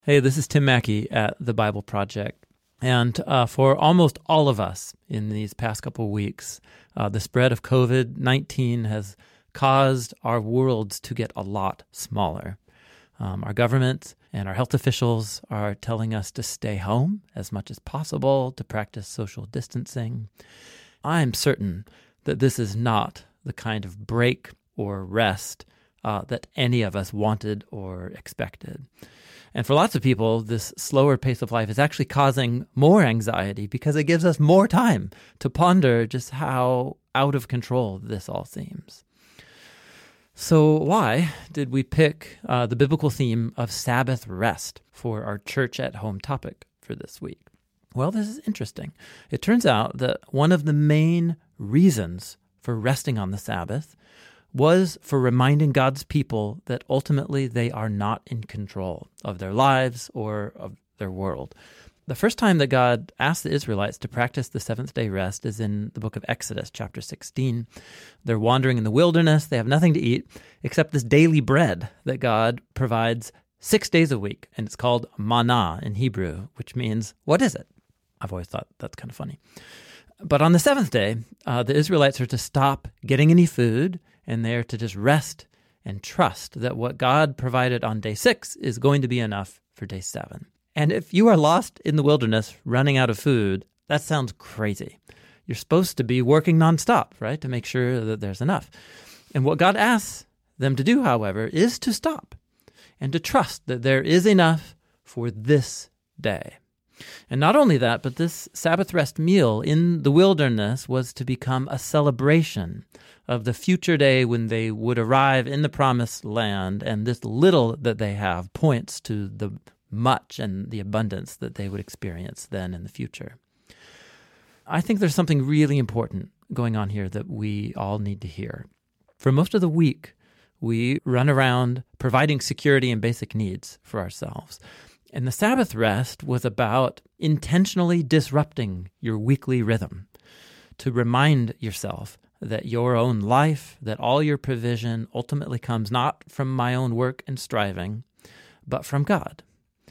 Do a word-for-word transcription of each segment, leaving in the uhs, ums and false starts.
Hey, this is Tim Mackey at The Bible Project. And uh, for almost all of us in these past couple of weeks, uh, the spread of covid nineteen has caused our worlds to get a lot smaller. Um, our government and our health officials are telling us to stay home as much as possible, to practice social distancing. I'm certain that this is not the kind of break or rest uh, that any of us wanted or expected. And for lots of people, this slower pace of life is actually causing more anxiety because it gives us more time to ponder just how out of control this all seems. So why did we pick uh, the biblical theme of Sabbath rest for our church at home topic for this week? Well, this is interesting. It turns out that one of the main reasons for resting on the Sabbath was for reminding God's people that ultimately they are not in control of their lives or of their world. The first time that God asked the Israelites to practice the seventh-day rest is in the book of Exodus, chapter sixteen. They're wandering in the wilderness. They have nothing to eat except this daily bread that God provides six days a week, and it's called manna in Hebrew, which means, what is it? I've always thought that's kind of funny. But on the seventh day, uh, the Israelites are to stop getting any food, and they're to just rest and trust that what God provided on day six is going to be enough for day seven. And if you are lost in the wilderness running out of food, that sounds crazy. You're supposed to be working nonstop, right, to make sure that there's enough. And what God asks them to do, however, is to stop and to trust that there is enough for this day. And not only that, but this Sabbath rest meal in the wilderness was to become a celebration of the future day when they would arrive in the promised land, and this little that they have points to the much and the abundance that they would experience then in the future. I think there's something really important going on here that we all need to hear. For most of the week, we run around providing security and basic needs for ourselves. And the Sabbath rest was about intentionally disrupting your weekly rhythm to remind yourself that your own life, that all your provision ultimately comes not from my own work and striving, but from God.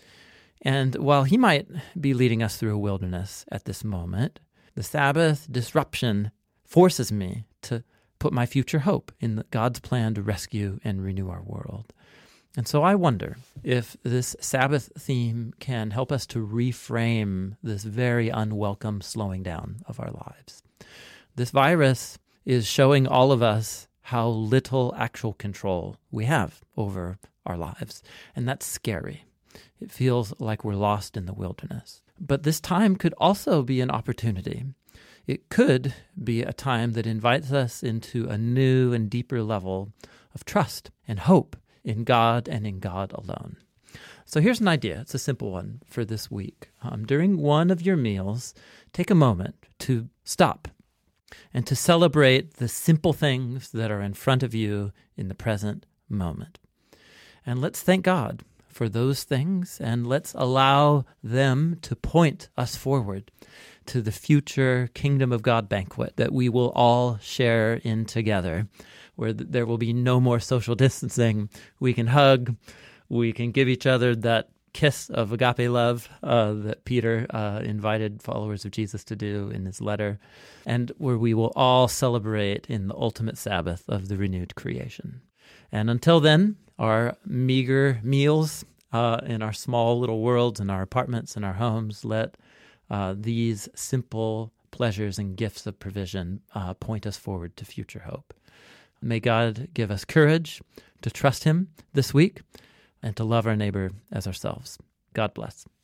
And while he might be leading us through a wilderness at this moment, the Sabbath disruption forces me to put my future hope in God's plan to rescue and renew our world. And so I wonder if this Sabbath theme can help us to reframe this very unwelcome slowing down of our lives. This virus is showing all of us how little actual control we have over our lives, and that's scary. It feels like we're lost in the wilderness. But this time could also be an opportunity. It could be a time that invites us into a new and deeper level of trust and hope in God and in God alone. So here's an idea. It's a simple one for this week. Um, during one of your meals, take a moment to stop and to celebrate the simple things that are in front of you in the present moment. And let's thank God for those things, and let's allow them to point us forward to the future Kingdom of God banquet that we will all share in together, where there will be no more social distancing. We can hug, we can give each other that kiss of agape love uh, that Peter uh, invited followers of Jesus to do in his letter, and where we will all celebrate in the ultimate Sabbath of the renewed creation. And until then, our meager meals uh, in our small little worlds, in our apartments, in our homes, let uh, these simple pleasures and gifts of provision uh, point us forward to future hope. May God give us courage to trust him this week and to love our neighbor as ourselves. God bless.